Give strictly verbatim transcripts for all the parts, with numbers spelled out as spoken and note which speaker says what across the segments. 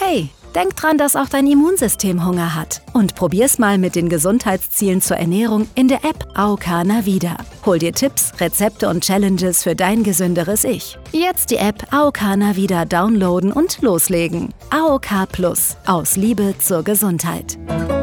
Speaker 1: Hey, denk dran, dass auch dein Immunsystem Hunger hat. Und probier's mal mit den Gesundheitszielen zur Ernährung in der App A O K Navida. Hol dir Tipps, Rezepte und Challenges für dein gesünderes Ich. Jetzt die App A O K Navida downloaden und loslegen. A O K Plus. Aus Liebe zur Gesundheit.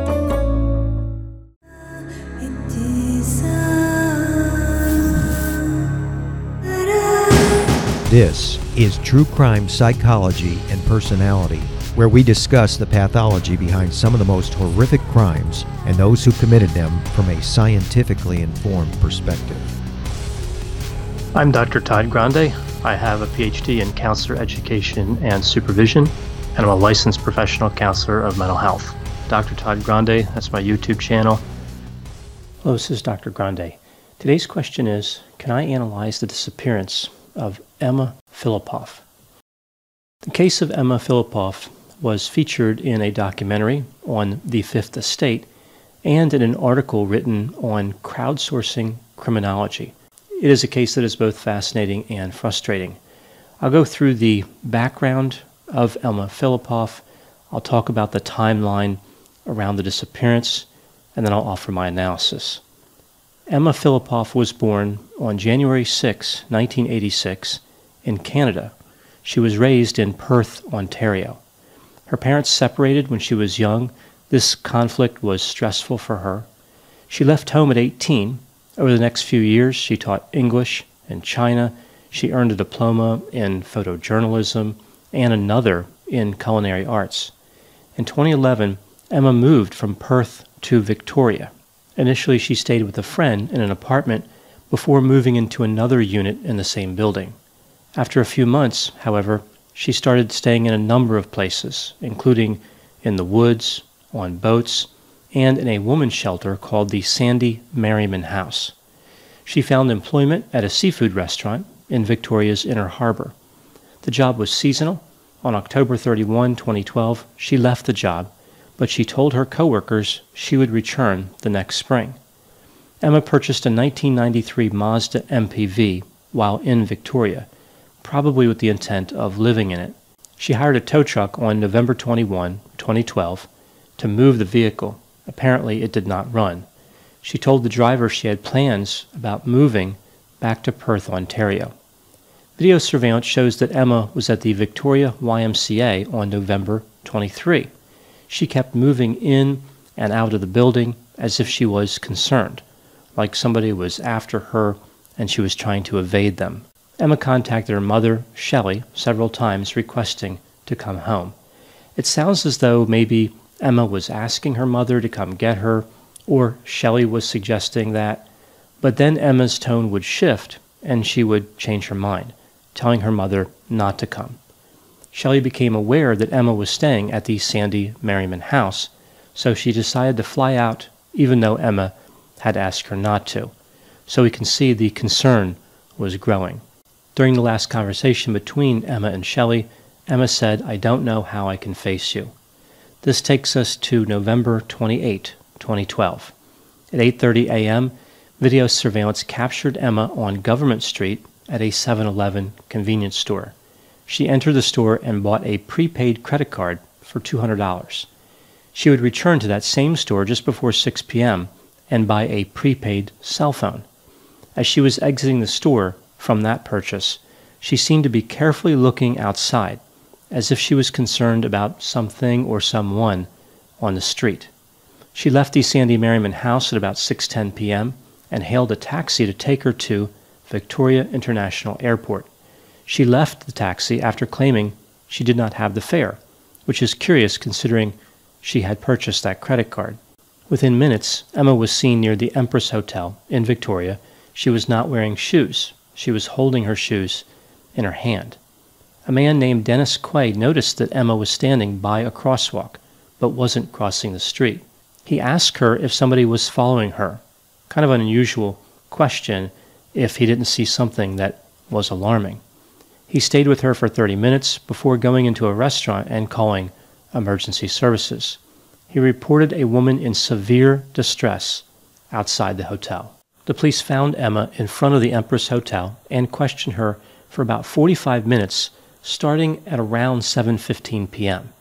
Speaker 2: This is True Crime Psychology and Personality, where we discuss the pathology behind some of the most horrific crimes and those who committed them from a scientifically informed perspective.
Speaker 3: I'm Doctor Todd Grande. I have a P H D in counselor education and supervision, and I'm a licensed professional counselor of mental health. Doctor Todd Grande, that's my YouTube channel. Hello, this is Doctor Grande. Today's question is, can I analyze the disappearance of Emma Filipov? The case of Emma Filipov was featured in a documentary on the Fifth Estate and in an article written on crowdsourcing criminology. It is a case that is both fascinating and frustrating. I'll go through the background of Emma Filipov, I'll talk about the timeline around the disappearance, and then I'll offer my analysis. Emma Filipov was born on January sixth, nineteen eighty-six, in Canada. She was raised in Perth, Ontario. Her parents separated when she was young. This conflict was stressful for her. She left home at eighteen. Over the next few years, she taught English in China. She earned a diploma in photojournalism and another in culinary arts. In twenty eleven, Emma moved from Perth to Victoria. Initially, she stayed with a friend in an apartment before moving into another unit in the same building. After a few months, however, she started staying in a number of places, including in the woods, on boats, and in a women's shelter called the Sandy Merriman House. She found employment at a seafood restaurant in Victoria's Inner Harbor. The job was seasonal. On October thirty-first, twenty twelve, she left the job, but she told her coworkers she would return the next spring. Emma purchased a nineteen ninety-three Mazda M P V while in Victoria, probably with the intent of living in it. She hired a tow truck on November twenty-first, twenty twelve, to move the vehicle. Apparently, it did not run. She told the driver she had plans about moving back to Perth, Ontario. Video surveillance shows that Emma was at the Victoria Y M C A on November twenty-third. She kept moving in and out of the building as if she was concerned, like somebody was after her and she was trying to evade them. Emma contacted her mother, Shelley, several times requesting to come home. It sounds as though maybe Emma was asking her mother to come get her, or Shelley was suggesting that, but then Emma's tone would shift and she would change her mind, telling her mother not to come. Shelley became aware that Emma was staying at the Sandy Merriman house, so she decided to fly out even though Emma had asked her not to. So we can see the concern was growing. During the last conversation between Emma and Shelley, Emma said, "I don't know how I can face you." This takes us to November twenty-eighth, twenty twelve. At eight thirty a.m., video surveillance captured Emma on Government Street at a seven eleven convenience store. She entered the store and bought a prepaid credit card for two hundred dollars. She would return to that same store just before six p.m. and buy a prepaid cell phone. As she was exiting the store from that purchase, she seemed to be carefully looking outside, as if she was concerned about something or someone on the street. She left the Sandy Merriman house at about six ten p.m. and hailed a taxi to take her to Victoria International Airport. She left the taxi after claiming she did not have the fare, which is curious considering she had purchased that credit card. Within minutes, Emma was seen near the Empress Hotel in Victoria. She was not wearing shoes. She was holding her shoes in her hand. A man named Dennis Quay noticed that Emma was standing by a crosswalk, but wasn't crossing the street. He asked her if somebody was following her. Kind of an unusual question if he didn't see something that was alarming. He stayed with her for thirty minutes before going into a restaurant and calling emergency services. He reported a woman in severe distress outside the hotel. The police found Emma in front of the Empress Hotel and questioned her for about forty-five minutes, starting at around seven fifteen p.m.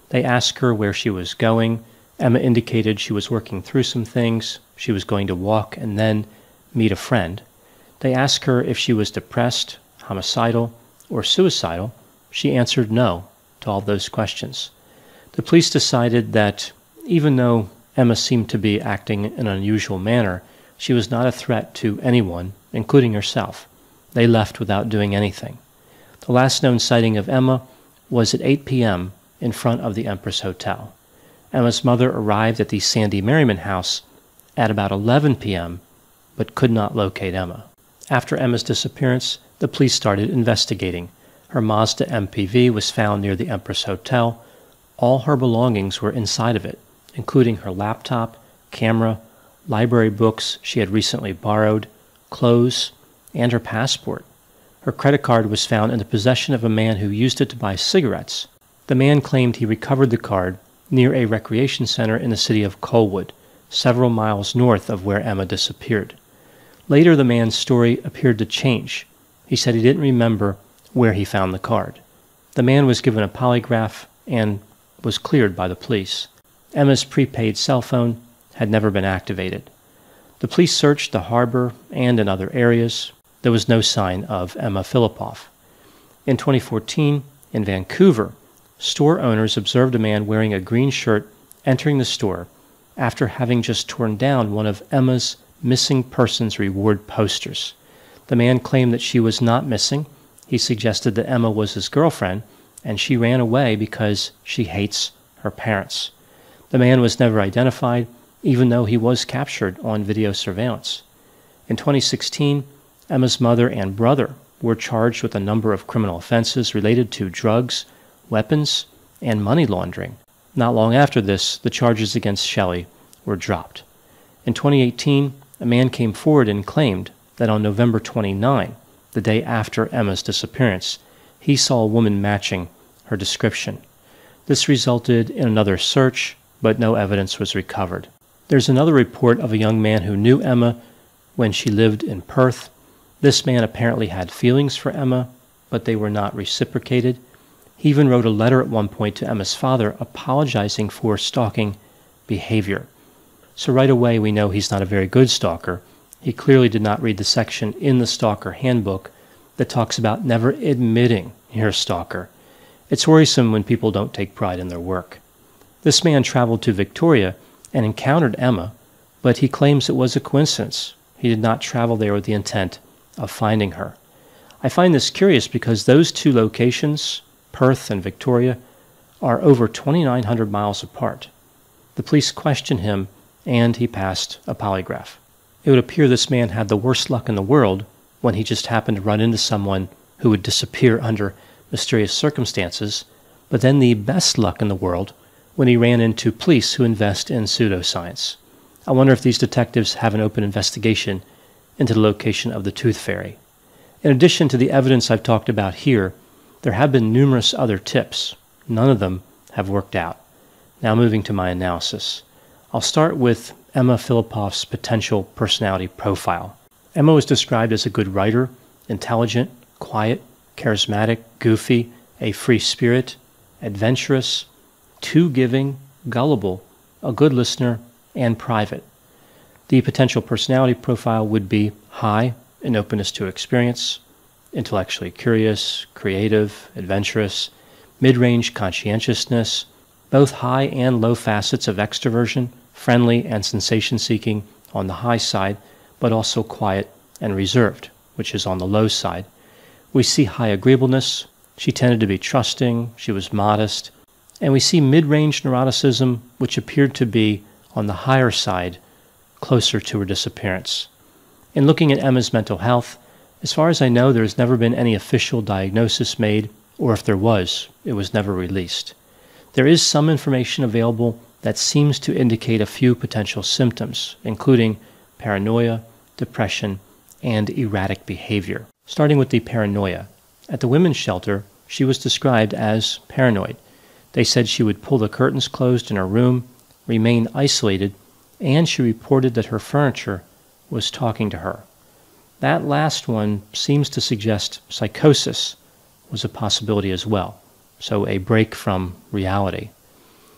Speaker 3: They asked her where she was going. Emma indicated she was working through some things. She was going to walk and then meet a friend. They asked her if she was depressed, homicidal, or suicidal. She answered no to all those questions. The police decided that even though Emma seemed to be acting in an unusual manner, she was not a threat to anyone, including herself. They left without doing anything. The last known sighting of Emma was at eight p.m. in front of the Empress Hotel. Emma's mother arrived at the Sandy Merriman house at about eleven p.m., but could not locate Emma. After Emma's disappearance, the police started investigating. Her Mazda M P V was found near the Empress Hotel. All her belongings were inside of it, including her laptop, camera, library books she had recently borrowed, clothes, and her passport. Her credit card was found in the possession of a man who used it to buy cigarettes. The man claimed he recovered the card near a recreation center in the city of Colwood, several miles north of where Emma disappeared. Later, the man's story appeared to change. He said he didn't remember where he found the card. The man was given a polygraph and was cleared by the police. Emma's prepaid cell phone had never been activated. The police searched the harbor and in other areas. There was no sign of Emma Filipov. In twenty fourteen, in Vancouver, store owners observed a man wearing a green shirt entering the store after having just torn down one of Emma's missing persons reward posters. The man claimed that she was not missing. He suggested that Emma was his girlfriend, and she ran away because she hates her parents. The man was never identified, even though he was captured on video surveillance. In twenty sixteen, Emma's mother and brother were charged with a number of criminal offenses related to drugs, weapons, and money laundering. Not long after this, the charges against Shelley were dropped. In twenty eighteen, a man came forward and claimed that on November twenty-ninth, the day after Emma's disappearance, he saw a woman matching her description. This resulted in another search, but no evidence was recovered. There's another report of a young man who knew Emma when she lived in Perth. This man apparently had feelings for Emma, but they were not reciprocated. He even wrote a letter at one point to Emma's father apologizing for stalking behavior. So right away we know he's not a very good stalker. He clearly did not read the section in the Stalker Handbook that talks about never admitting you're a stalker. It's worrisome when people don't take pride in their work. This man traveled to Victoria and encountered Emma, but he claims it was a coincidence. He did not travel there with the intent of finding her. I find this curious because those two locations, Perth and Victoria, are over twenty-nine hundred miles apart. The police questioned him, and he passed a polygraph. It would appear this man had the worst luck in the world when he just happened to run into someone who would disappear under mysterious circumstances, but then the best luck in the world when he ran into police who invest in pseudoscience. I wonder if these detectives have an open investigation into the location of the Tooth Fairy. In addition to the evidence I've talked about here, there have been numerous other tips. None of them have worked out. Now moving to my analysis. I'll start with Emma Filipov's potential personality profile. Emma was described as a good writer, intelligent, quiet, charismatic, goofy, a free spirit, adventurous, too giving, gullible, a good listener, and private. The potential personality profile would be high in openness to experience, intellectually curious, creative, adventurous, mid-range conscientiousness, both high and low facets of extroversion, friendly and sensation-seeking on the high side, but also quiet and reserved, which is on the low side. We see high agreeableness. She tended to be trusting. She was modest. And we see mid-range neuroticism, which appeared to be on the higher side, closer to her disappearance. In looking at Emma's mental health, as far as I know, there has never been any official diagnosis made, or if there was, it was never released. There is some information available that seems to indicate a few potential symptoms, including paranoia, depression, and erratic behavior. Starting with the paranoia. At the women's shelter, she was described as paranoid. They said she would pull the curtains closed in her room, remain isolated, and she reported that her furniture was talking to her. That last one seems to suggest psychosis was a possibility as well, so a break from reality.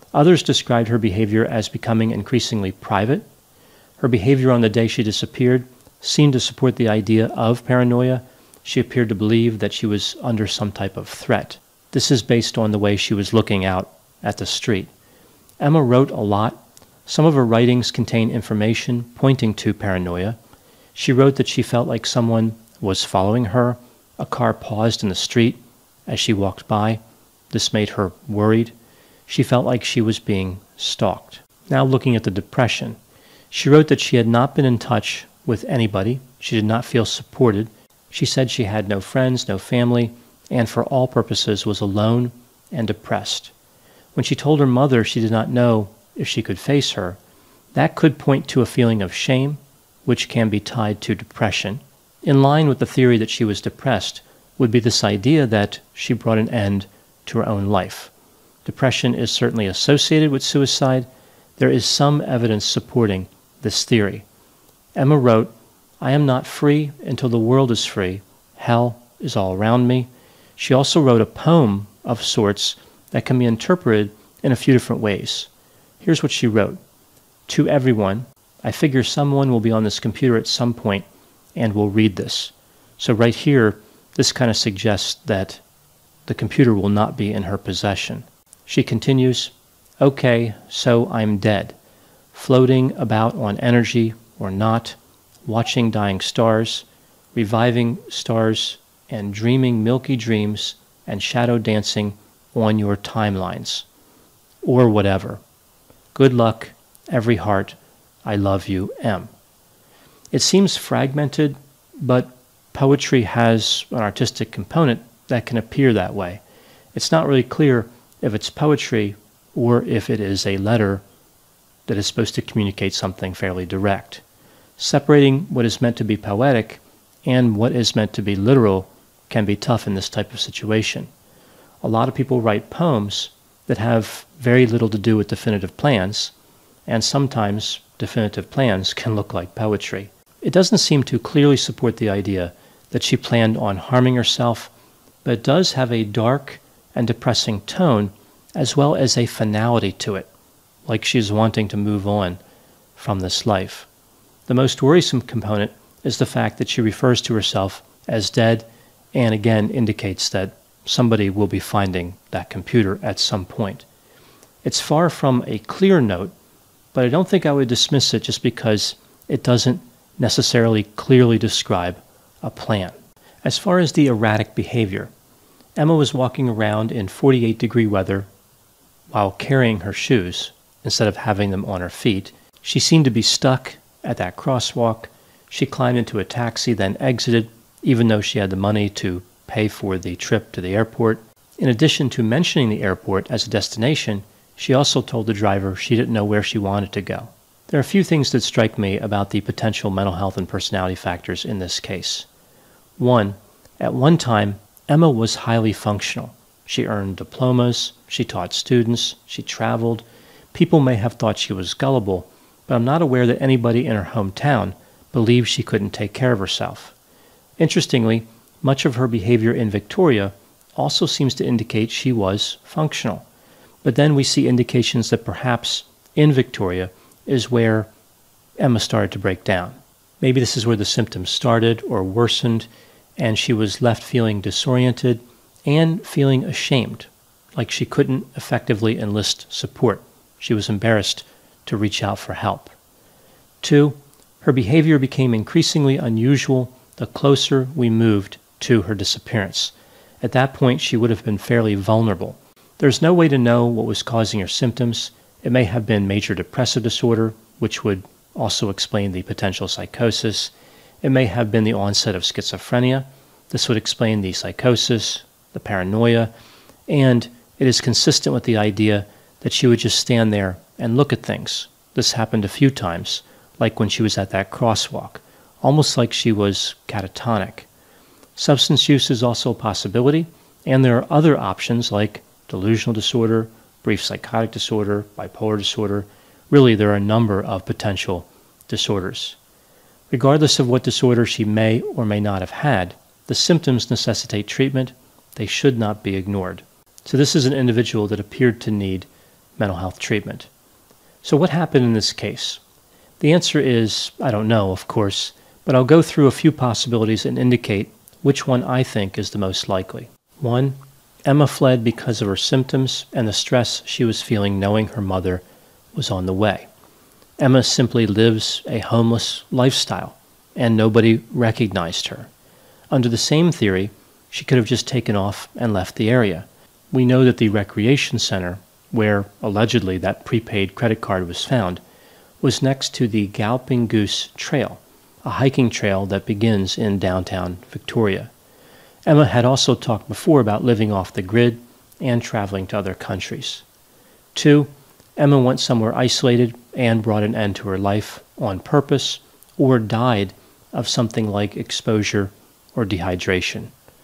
Speaker 3: Others described her behavior as becoming increasingly private. Her behavior on the day she disappeared seemed to support the idea of paranoia. She appeared to believe that she was under some type of threat. This is based on the way she was looking out at the street. Emma wrote a lot. Some of her writings contain information pointing to paranoia. She wrote that she felt like someone was following her. A car paused in the street as she walked by. This made her worried. She felt like she was being stalked. Now looking at the depression, she wrote that she had not been in touch with anybody. She did not feel supported. She said she had no friends, no family, and for all purposes was alone and depressed. When she told her mother she did not know if she could face her, that could point to a feeling of shame, which can be tied to depression. In line with the theory that she was depressed would be this idea that she brought an end to her own life. Depression is certainly associated with suicide. There is some evidence supporting this theory. Emma wrote, "I am not free until the world is free. Hell is all around me." She also wrote a poem of sorts that can be interpreted in a few different ways. Here's what she wrote. "To everyone, I figure someone will be on this computer at some point and will read this." So right here, this kind of suggests that the computer will not be in her possession. She continues, "Okay, so I'm dead, floating about on energy or not, watching dying stars, reviving stars, and dreaming milky dreams and shadow dancing on your timelines, or whatever. Good luck, every heart. I love you, M." It seems fragmented, but poetry has an artistic component that can appear that way. It's not really clear if it's poetry or if it is a letter that is supposed to communicate something fairly direct. Separating what is meant to be poetic and what is meant to be literal can be tough in this type of situation. A lot of people write poems that have very little to do with definitive plans, and sometimes definitive plans can look like poetry. It doesn't seem to clearly support the idea that she planned on harming herself, but it does have a dark and depressing tone as well as a finality to it, like she's wanting to move on from this life. The most worrisome component is the fact that she refers to herself as dead and again indicates that somebody will be finding that computer at some point. It's far from a clear note, but I don't think I would dismiss it just because it doesn't necessarily clearly describe a plan. As far as the erratic behavior, Emma was walking around in forty-eight degree weather while carrying her shoes instead of having them on her feet. She seemed to be stuck at that crosswalk. She climbed into a taxi, then exited, even though she had the money to pay for the trip to the airport. In addition to mentioning the airport as a destination, she also told the driver she didn't know where she wanted to go. There are a few things that strike me about the potential mental health and personality factors in this case. One, at one time, Emma was highly functional. She earned diplomas, she taught students, she traveled. People may have thought she was gullible, but I'm not aware that anybody in her hometown believed she couldn't take care of herself. Interestingly, much of her behavior in Victoria also seems to indicate she was functional. But then we see indications that perhaps in Victoria is where Emma started to break down. Maybe this is where the symptoms started or worsened, and she was left feeling disoriented and feeling ashamed, like she couldn't effectively enlist support. She was embarrassed to reach out for help. Two, her behavior became increasingly unusual the closer we moved to her disappearance. At that point, she would have been fairly vulnerable. There's no way to know what was causing her symptoms. It may have been major depressive disorder, which would also explain the potential psychosis. It may have been the onset of schizophrenia. This would explain the psychosis, the paranoia, and it is consistent with the idea that she would just stand there and look at things. This happened a few times, like when she was at that crosswalk, almost like she was catatonic. Substance use is also a possibility, and there are other options like delusional disorder, brief psychotic disorder, bipolar disorder. Really, there are a number of potential disorders. Regardless of what disorder she may or may not have had, the symptoms necessitate treatment. They should not be ignored. So this is an individual that appeared to need mental health treatment. So what happened in this case? The answer is, I don't know, of course, but I'll go through a few possibilities and indicate which one I think is the most likely. One, Emma fled because of her symptoms and the stress she was feeling knowing her mother was on the way. Emma simply lives a homeless lifestyle, and nobody recognized her. Under the same theory, she could have just taken off and left the area. We know that the recreation center, where allegedly that prepaid credit card was found, was next to the Galloping Goose Trail, a hiking trail that begins in downtown Victoria. Emma had also talked before about living off the grid and traveling to other countries. Two, Emma went somewhere isolated and brought an end to her life on purpose, or died of something like exposure or dehydration.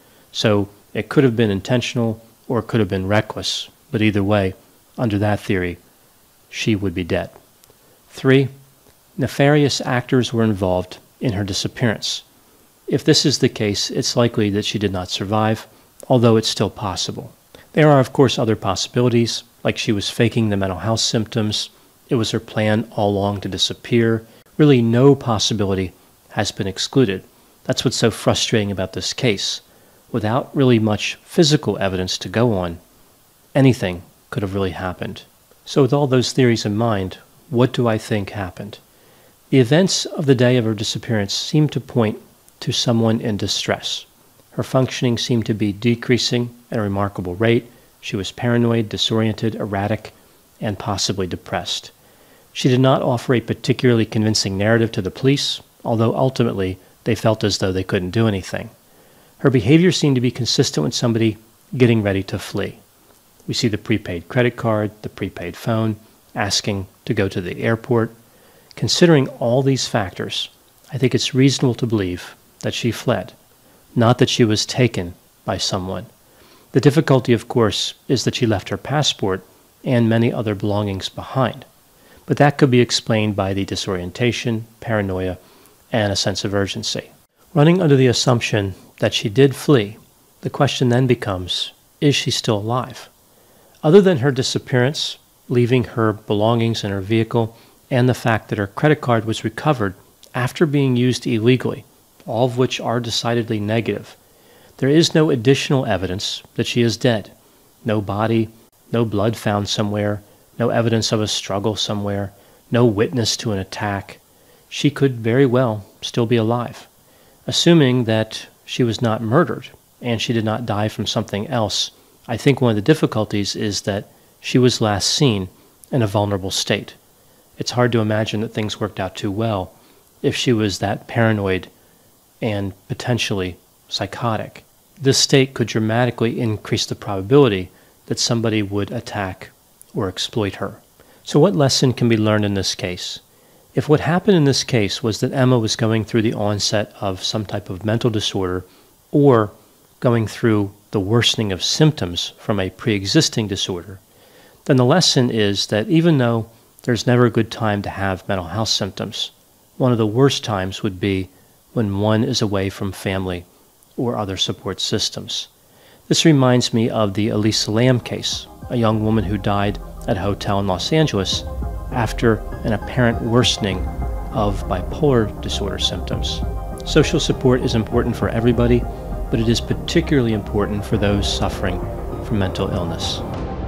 Speaker 3: So it could have been intentional or it could have been reckless, but either way, under that theory, she would be dead. Three, nefarious actors were involved in her disappearance. If this is the case, it's likely that she did not survive, although it's still possible. There are, of course, other possibilities, like she was faking the mental health symptoms, it was her plan all along to disappear. Really, no possibility has been excluded. That's what's so frustrating about this case. Without really much physical evidence to go on, anything could have really happened. So with all those theories in mind, what do I think happened? The events of the day of her disappearance seem to point to someone in distress. Her functioning seemed to be decreasing at a remarkable rate. She was paranoid, disoriented, erratic, and possibly depressed. She did not offer a particularly convincing narrative to the police, although ultimately they felt as though they couldn't do anything. Her behavior seemed to be consistent with somebody getting ready to flee. We see the prepaid credit card, the prepaid phone, asking to go to the airport. Considering all these factors, I think it's reasonable to believe that she fled, not that she was taken by someone. The difficulty, of course, is that she left her passport and many other belongings behind. But that could be explained by the disorientation, paranoia, and a sense of urgency. Running under the assumption that she did flee, the question then becomes, is she still alive? Other than her disappearance, leaving her belongings in her vehicle, and the fact that her credit card was recovered after being used illegally, all of which are decidedly negative, there is no additional evidence that she is dead. No body, no blood found somewhere, no evidence of a struggle somewhere, no witness to an attack. She could very well still be alive. Assuming that she was not murdered and she did not die from something else, I think one of the difficulties is that she was last seen in a vulnerable state. It's hard to imagine that things worked out too well if she was that paranoid and potentially psychotic. This state could dramatically increase the probability that somebody would attack or exploit her. So what lesson can be learned in this case? If what happened in this case was that Emma was going through the onset of some type of mental disorder or going through the worsening of symptoms from a pre-existing disorder, then the lesson is that even though there's never a good time to have mental health symptoms, one of the worst times would be when one is away from family or other support systems. This reminds me of the Elisa Lam case, a young woman who died at a hotel in Los Angeles after an apparent worsening of bipolar disorder symptoms. Social support is important for everybody, but it is particularly important for those suffering from mental illness.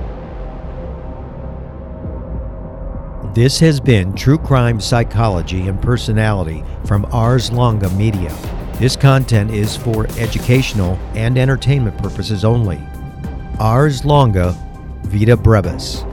Speaker 2: This has been True Crime Psychology and Personality from Ars Longa Media. This content is for educational and entertainment purposes only. Ars Longa Vita Brevis.